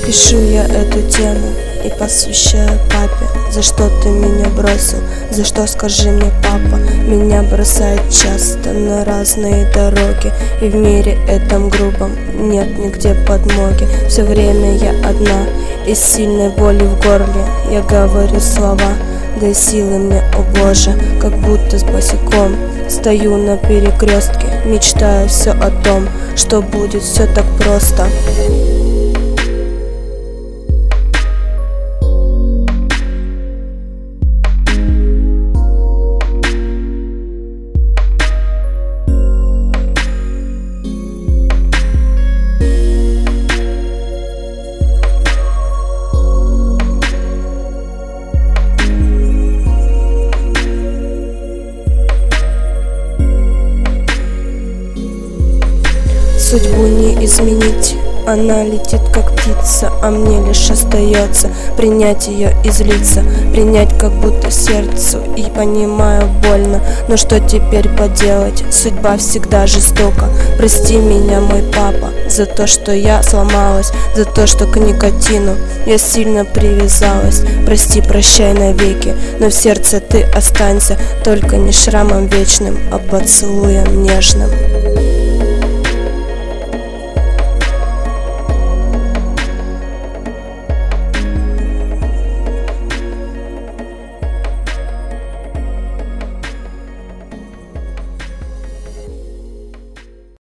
Пишу я эту тему и посвящаю папе. За что ты меня бросил? За что, скажи мне, папа? Меня бросает часто на разные дороги, и в мире этом грубом нет нигде подмоги. Все время я одна, и с сильной боли в горле я говорю слова: дай силы мне, о Боже, как будто с босиком стою на перекрестке, мечтаю все о том, что будет все так просто. Судьбу не изменить, она летит как птица, а мне лишь остается принять ее и злиться. Принять как будто сердцу, и понимаю, больно, но что теперь поделать, судьба всегда жестока. Прости меня, мой папа, за то, что я сломалась, за то, что к никотину я сильно привязалась. Прости, прощай навеки, но в сердце ты останься, только не шрамом вечным, а поцелуем нежным.